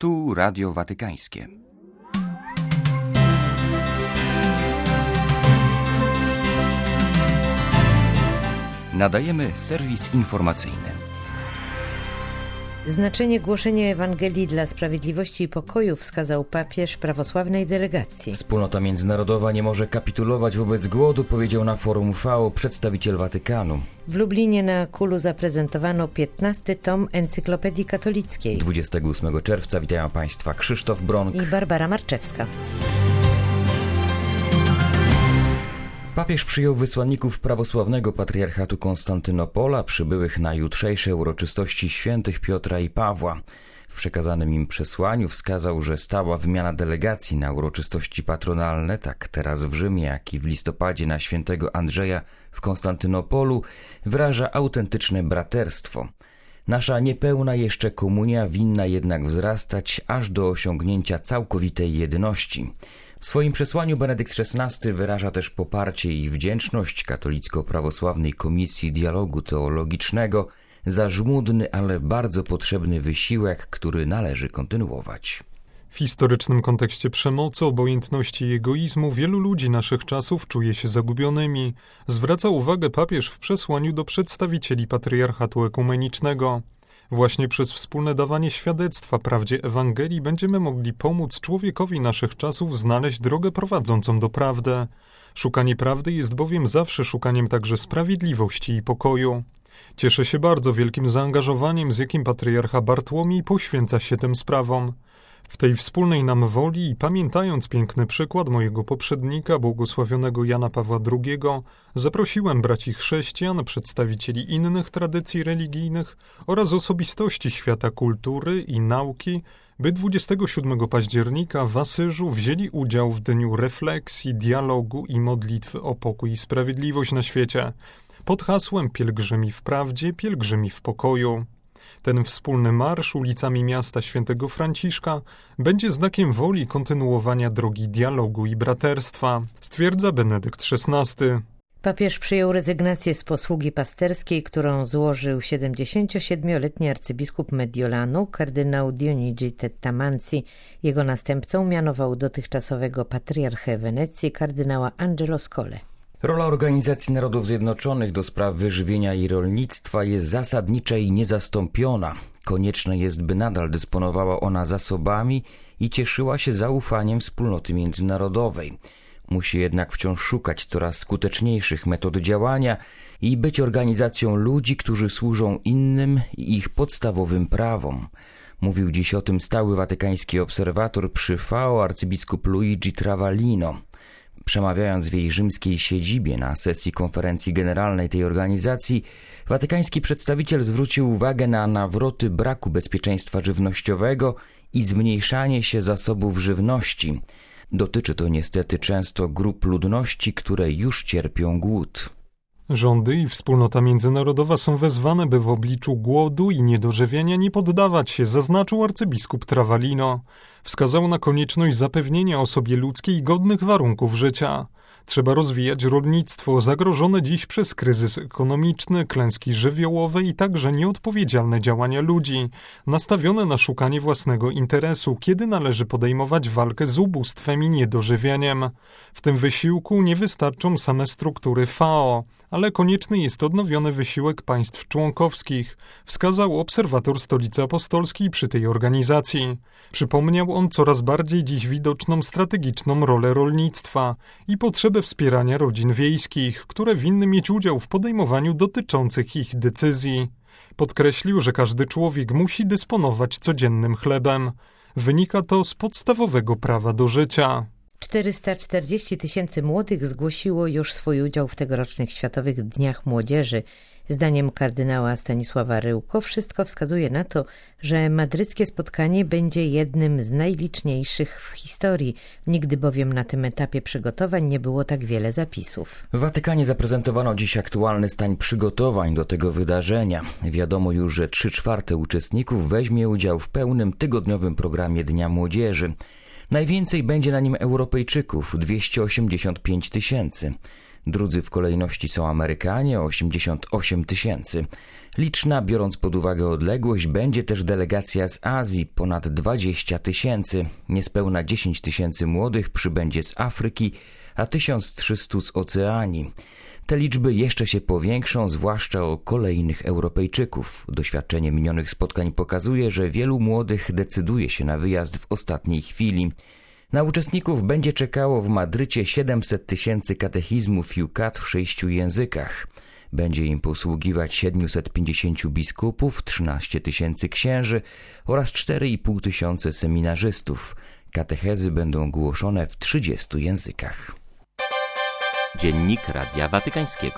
Tu Radio Watykańskie. Nadajemy serwis informacyjny. Znaczenie głoszenia Ewangelii dla sprawiedliwości i pokoju wskazał papież prawosławnej delegacji. Wspólnota międzynarodowa nie może kapitulować wobec głodu, powiedział na forum FAO przedstawiciel Watykanu. W Lublinie na Kulu zaprezentowano 15. tom Encyklopedii Katolickiej. 28 czerwca witają Państwa Krzysztof Bronk i Barbara Marczewska. Papież przyjął wysłanników prawosławnego patriarchatu Konstantynopola przybyłych na jutrzejsze uroczystości świętych Piotra i Pawła. W przekazanym im przesłaniu wskazał, że stała wymiana delegacji na uroczystości patronalne, tak teraz w Rzymie, jak i w listopadzie na świętego Andrzeja w Konstantynopolu, wyraża autentyczne braterstwo. Nasza niepełna jeszcze komunia winna jednak wzrastać aż do osiągnięcia całkowitej jedności. W swoim przesłaniu Benedykt XVI wyraża też poparcie i wdzięczność Katolicko-Prawosławnej Komisji Dialogu Teologicznego za żmudny, ale bardzo potrzebny wysiłek, który należy kontynuować. W historycznym kontekście przemocy, obojętności i egoizmu wielu ludzi naszych czasów czuje się zagubionymi, zwraca uwagę papież w przesłaniu do przedstawicieli patriarchatu ekumenicznego. Właśnie przez wspólne dawanie świadectwa prawdzie Ewangelii będziemy mogli pomóc człowiekowi naszych czasów znaleźć drogę prowadzącą do prawdy. Szukanie prawdy jest bowiem zawsze szukaniem także sprawiedliwości i pokoju. Cieszę się bardzo wielkim zaangażowaniem, z jakim patriarcha Bartłomiej poświęca się tym sprawom. W tej wspólnej nam woli i pamiętając piękny przykład mojego poprzednika, błogosławionego Jana Pawła II, zaprosiłem braci chrześcijan, przedstawicieli innych tradycji religijnych oraz osobistości świata kultury i nauki, by 27 października w Asyżu wzięli udział w dniu refleksji, dialogu i modlitwy o pokój i sprawiedliwość na świecie, pod hasłem Pielgrzymi w prawdzie, pielgrzymi w pokoju. Ten wspólny marsz ulicami miasta świętego Franciszka będzie znakiem woli kontynuowania drogi dialogu i braterstwa, stwierdza Benedykt XVI. Papież przyjął rezygnację z posługi pasterskiej, którą złożył 77-letni arcybiskup Mediolanu, kardynał Dionigi Tettamanzi. Jego następcą mianował dotychczasowego patriarchę Wenecji, kardynała Angelo Scole. Rola Organizacji Narodów Zjednoczonych do spraw wyżywienia i rolnictwa jest zasadnicza i niezastąpiona. Konieczne jest, by nadal dysponowała ona zasobami i cieszyła się zaufaniem wspólnoty międzynarodowej. Musi jednak wciąż szukać coraz skuteczniejszych metod działania i być organizacją ludzi, którzy służą innym i ich podstawowym prawom. Mówił dziś o tym stały watykański obserwator przy FAO arcybiskup Luigi Travaglino. Przemawiając w jej rzymskiej siedzibie na sesji konferencji generalnej tej organizacji, watykański przedstawiciel zwrócił uwagę na nawroty braku bezpieczeństwa żywnościowego i zmniejszanie się zasobów żywności. Dotyczy to niestety często grup ludności, które już cierpią głód. Rządy i wspólnota międzynarodowa są wezwane, by w obliczu głodu i niedożywienia nie poddawać się, zaznaczył arcybiskup Travaglino. Wskazał na konieczność zapewnienia osobie ludzkiej godnych warunków życia. Trzeba rozwijać rolnictwo zagrożone dziś przez kryzys ekonomiczny, klęski żywiołowe i także nieodpowiedzialne działania ludzi, nastawione na szukanie własnego interesu, kiedy należy podejmować walkę z ubóstwem i niedożywieniem. W tym wysiłku nie wystarczą same struktury FAO, ale konieczny jest odnowiony wysiłek państw członkowskich, wskazał obserwator Stolicy Apostolskiej przy tej organizacji. Przypomniał on coraz bardziej dziś widoczną strategiczną rolę rolnictwa i potrzebę wspierania rodzin wiejskich, które winny mieć udział w podejmowaniu dotyczących ich decyzji. Podkreślił, że każdy człowiek musi dysponować codziennym chlebem. Wynika to z podstawowego prawa do życia. 440 000 młodych zgłosiło już swój udział w tegorocznych Światowych Dniach Młodzieży. Zdaniem kardynała Stanisława Ryłko wszystko wskazuje na to, że madryckie spotkanie będzie jednym z najliczniejszych w historii. Nigdy bowiem na tym etapie przygotowań nie było tak wiele zapisów. W Watykanie zaprezentowano dziś aktualny stan przygotowań do tego wydarzenia. Wiadomo już, że 3/4 uczestników weźmie udział w pełnym tygodniowym programie Dnia Młodzieży. Najwięcej będzie na nim Europejczyków, 285 000. Drudzy w kolejności są Amerykanie, 88 000. Liczna, biorąc pod uwagę odległość, będzie też delegacja z Azji, ponad 20 000. Niespełna 10 000 młodych przybędzie z Afryki, a 1300 z Oceanii. Te liczby jeszcze się powiększą, zwłaszcza o kolejnych Europejczyków. Doświadczenie minionych spotkań pokazuje, że wielu młodych decyduje się na wyjazd w ostatniej chwili. Na uczestników będzie czekało w Madrycie 700 000 katechizmów Yucat w 6 językach. Będzie im posługiwać 750 biskupów, 13 000 księży oraz 4,5 tysiąca seminarzystów. Katechezy będą głoszone w 30 językach. Dziennik Radia Watykańskiego.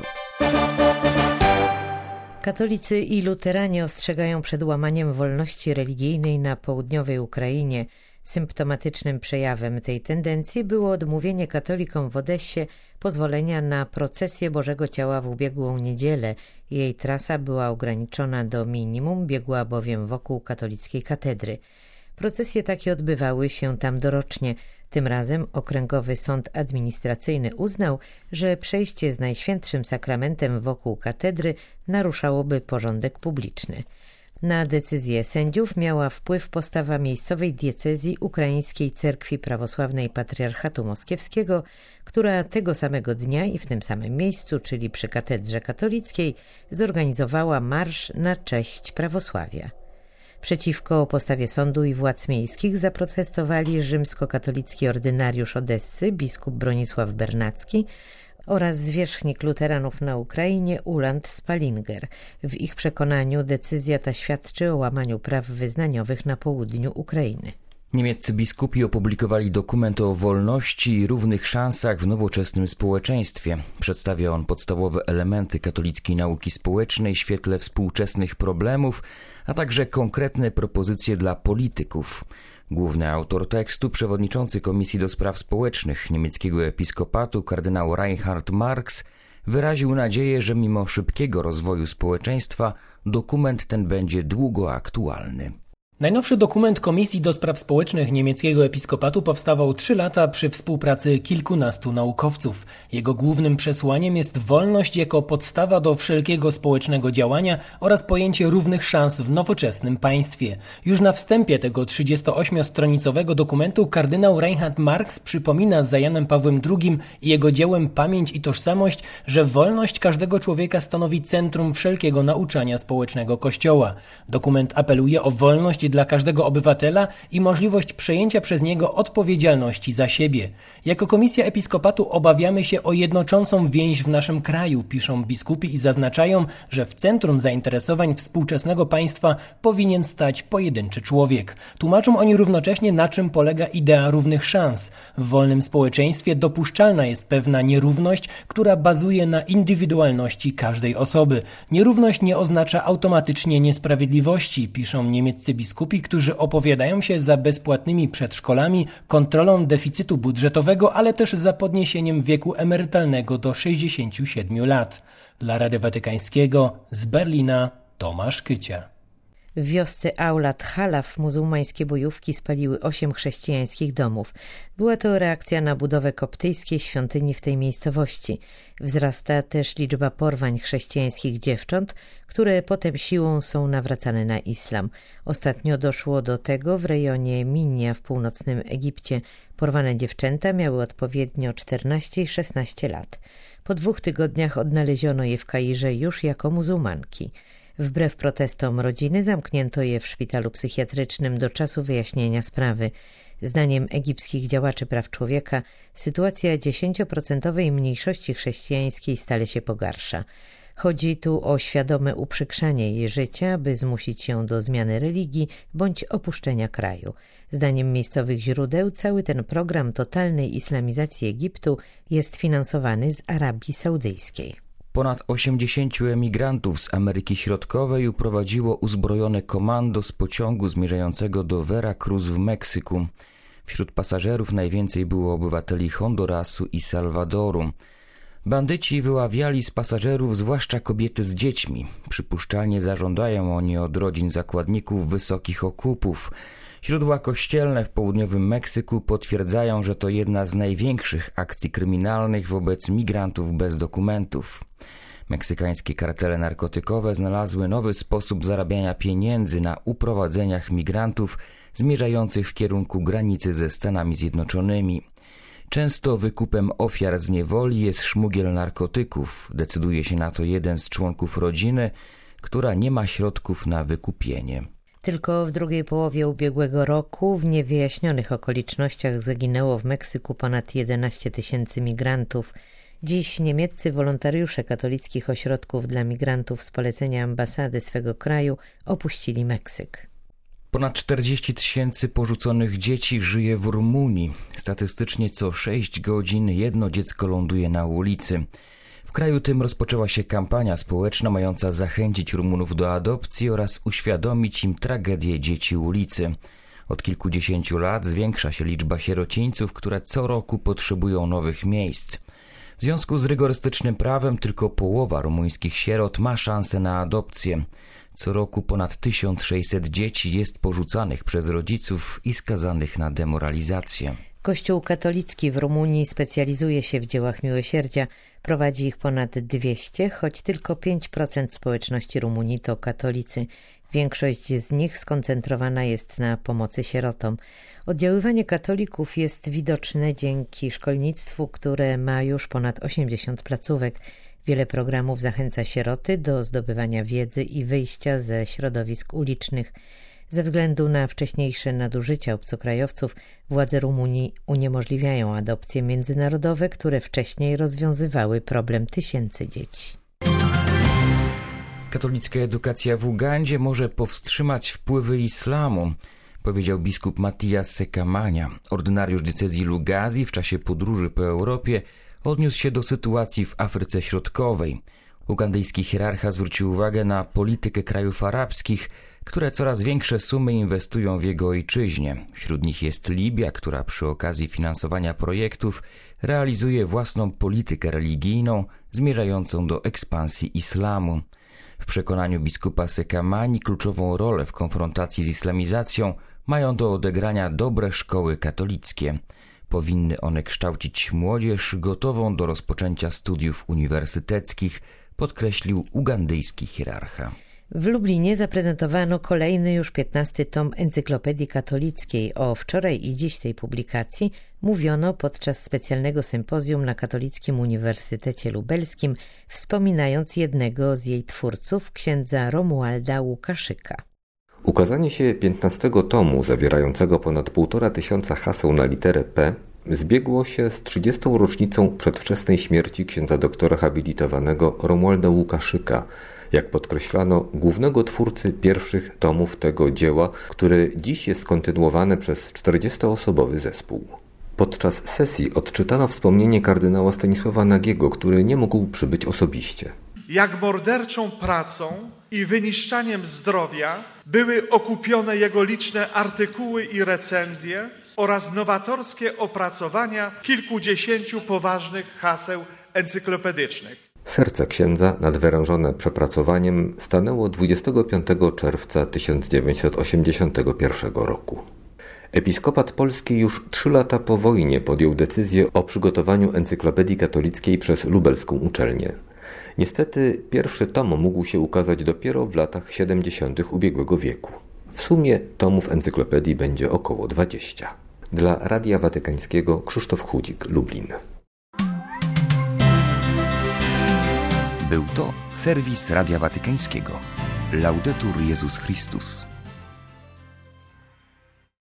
Katolicy i luteranie ostrzegają przed łamaniem wolności religijnej na południowej Ukrainie. Symptomatycznym przejawem tej tendencji było odmówienie katolikom w Odessie pozwolenia na procesję Bożego Ciała w ubiegłą niedzielę. Jej trasa była ograniczona do minimum, biegła bowiem wokół katolickiej katedry. Procesje takie odbywały się tam dorocznie. Tym razem Okręgowy Sąd Administracyjny uznał, że przejście z Najświętszym Sakramentem wokół katedry naruszałoby porządek publiczny. Na decyzję sędziów miała wpływ postawa miejscowej diecezji Ukraińskiej Cerkwi Prawosławnej Patriarchatu Moskiewskiego, która tego samego dnia i w tym samym miejscu, czyli przy katedrze katolickiej, zorganizowała marsz na cześć prawosławia. Przeciwko postawie sądu i władz miejskich zaprotestowali rzymskokatolicki ordynariusz Odessy, biskup Bronisław Bernacki oraz zwierzchnik luteranów na Ukrainie Uland Spalinger. W ich przekonaniu decyzja ta świadczy o łamaniu praw wyznaniowych na południu Ukrainy. Niemieccy biskupi opublikowali dokument o wolności i równych szansach w nowoczesnym społeczeństwie. Przedstawia on podstawowe elementy katolickiej nauki społecznej w świetle współczesnych problemów, a także konkretne propozycje dla polityków. Główny autor tekstu, przewodniczący Komisji do Spraw Społecznych niemieckiego episkopatu kardynał Reinhard Marx, wyraził nadzieję, że mimo szybkiego rozwoju społeczeństwa dokument ten będzie długo aktualny. Najnowszy dokument Komisji do Spraw Społecznych niemieckiego episkopatu powstawał 3 lata przy współpracy kilkunastu naukowców. Jego głównym przesłaniem jest wolność jako podstawa do wszelkiego społecznego działania oraz pojęcie równych szans w nowoczesnym państwie. Już na wstępie tego 38-stronicowego dokumentu kardynał Reinhard Marx przypomina za Janem Pawłem II i jego dziełem Pamięć i Tożsamość, że wolność każdego człowieka stanowi centrum wszelkiego nauczania społecznego Kościoła. Dokument apeluje o wolność dla każdego obywatela i możliwość przejęcia przez niego odpowiedzialności za siebie. Jako Komisja Episkopatu obawiamy się o jednoczącą więź w naszym kraju, piszą biskupi i zaznaczają, że w centrum zainteresowań współczesnego państwa powinien stać pojedynczy człowiek. Tłumaczą oni równocześnie, na czym polega idea równych szans. W wolnym społeczeństwie dopuszczalna jest pewna nierówność, która bazuje na indywidualności każdej osoby. Nierówność nie oznacza automatycznie niesprawiedliwości, piszą niemieccy biskupi, którzy opowiadają się za bezpłatnymi przedszkolami, kontrolą deficytu budżetowego, ale też za podniesieniem wieku emerytalnego do 67 lat. Dla Radia Watykańskiego z Berlina Tomasz Kycia. W wiosce Aulat Halaf muzułmańskie bojówki spaliły 8 chrześcijańskich domów. Była to reakcja na budowę koptyjskiej świątyni w tej miejscowości. Wzrasta też liczba porwań chrześcijańskich dziewcząt, które potem siłą są nawracane na islam. Ostatnio doszło do tego w rejonie Minia w północnym Egipcie. Porwane dziewczęta miały odpowiednio 14 i 16 lat. Po 2 tygodniach odnaleziono je w Kairze już jako muzułmanki. Wbrew protestom rodziny zamknięto je w szpitalu psychiatrycznym do czasu wyjaśnienia sprawy. Zdaniem egipskich działaczy praw człowieka sytuacja 10% mniejszości chrześcijańskiej stale się pogarsza. Chodzi tu o świadome uprzykrzanie jej życia, by zmusić ją do zmiany religii bądź opuszczenia kraju. Zdaniem miejscowych źródeł cały ten program totalnej islamizacji Egiptu jest finansowany z Arabii Saudyjskiej. Ponad 80 emigrantów z Ameryki Środkowej uprowadziło uzbrojone komando z pociągu zmierzającego do Veracruz w Meksyku. Wśród pasażerów najwięcej było obywateli Hondurasu i Salwadoru. Bandyci wyławiali z pasażerów zwłaszcza kobiety z dziećmi. Przypuszczalnie zażądają oni od rodzin zakładników wysokich okupów. Źródła kościelne w południowym Meksyku potwierdzają, że to jedna z największych akcji kryminalnych wobec migrantów bez dokumentów. Meksykańskie kartele narkotykowe znalazły nowy sposób zarabiania pieniędzy na uprowadzeniach migrantów zmierzających w kierunku granicy ze Stanami Zjednoczonymi. Często wykupem ofiar z niewoli jest szmugiel narkotyków. Decyduje się na to jeden z członków rodziny, która nie ma środków na wykupienie. Tylko w drugiej połowie ubiegłego roku w niewyjaśnionych okolicznościach zaginęło w Meksyku ponad 11 000 migrantów. Dziś niemieccy wolontariusze katolickich ośrodków dla migrantów z polecenia ambasady swego kraju opuścili Meksyk. Ponad 40 000 porzuconych dzieci żyje w Rumunii. Statystycznie co 6 godzin jedno dziecko ląduje na ulicy. W kraju tym rozpoczęła się kampania społeczna mająca zachęcić Rumunów do adopcji oraz uświadomić im tragedię dzieci ulicy. Od kilkudziesięciu lat zwiększa się liczba sierocińców, które co roku potrzebują nowych miejsc. W związku z rygorystycznym prawem tylko połowa rumuńskich sierot ma szansę na adopcję. Co roku ponad 1600 dzieci jest porzucanych przez rodziców i skazanych na demoralizację. Kościół katolicki w Rumunii specjalizuje się w dziełach miłosierdzia. Prowadzi ich ponad 200, choć tylko 5% społeczności Rumunii to katolicy. Większość z nich skoncentrowana jest na pomocy sierotom. Oddziaływanie katolików jest widoczne dzięki szkolnictwu, które ma już ponad 80 placówek. Wiele programów zachęca sieroty do zdobywania wiedzy i wyjścia ze środowisk ulicznych. Ze względu na wcześniejsze nadużycia obcokrajowców władze Rumunii uniemożliwiają adopcje międzynarodowe, które wcześniej rozwiązywały problem tysięcy dzieci. Katolicka edukacja w Ugandzie może powstrzymać wpływy islamu, powiedział biskup Mathias Sekamania. Ordynariusz diecezji Lugazi w czasie podróży po Europie odniósł się do sytuacji w Afryce Środkowej. Ugandyjski hierarcha zwrócił uwagę na politykę krajów arabskich, które coraz większe sumy inwestują w jego ojczyźnie. Wśród nich jest Libia, która przy okazji finansowania projektów realizuje własną politykę religijną zmierzającą do ekspansji islamu. W przekonaniu biskupa Sekamani kluczową rolę w konfrontacji z islamizacją mają do odegrania dobre szkoły katolickie. Powinny one kształcić młodzież gotową do rozpoczęcia studiów uniwersyteckich, podkreślił ugandyjski hierarcha. W Lublinie zaprezentowano kolejny już 15. tom Encyklopedii Katolickiej. O wczoraj i dziś tej publikacji mówiono podczas specjalnego sympozjum na Katolickim Uniwersytecie Lubelskim, wspominając jednego z jej twórców, księdza Romualda Łukaszyka. Ukazanie się 15 tomu, zawierającego ponad 1500 haseł na literę P, zbiegło się z 30. rocznicą przedwczesnej śmierci księdza doktora habilitowanego Romualda Łukaszyka, jak podkreślano, głównego twórcy pierwszych tomów tego dzieła, które dziś jest kontynuowane przez 40-osobowy zespół. Podczas sesji odczytano wspomnienie kardynała Stanisława Nagiego, który nie mógł przybyć osobiście. Jak morderczą pracą i wyniszczaniem zdrowia były okupione jego liczne artykuły i recenzje oraz nowatorskie opracowania kilkudziesięciu poważnych haseł encyklopedycznych. Serce księdza, nadwyrężone przepracowaniem, stanęło 25 czerwca 1981 roku. Episkopat Polski już 3 lata po wojnie podjął decyzję o przygotowaniu Encyklopedii Katolickiej przez lubelską uczelnię. Niestety pierwszy tom mógł się ukazać dopiero w latach 70. ubiegłego wieku. W sumie tomów encyklopedii będzie około 20. Dla Radia Watykańskiego Krzysztof Chudzik, Lublin. Był to serwis Radia Watykańskiego. Laudetur Jezus Chrystus.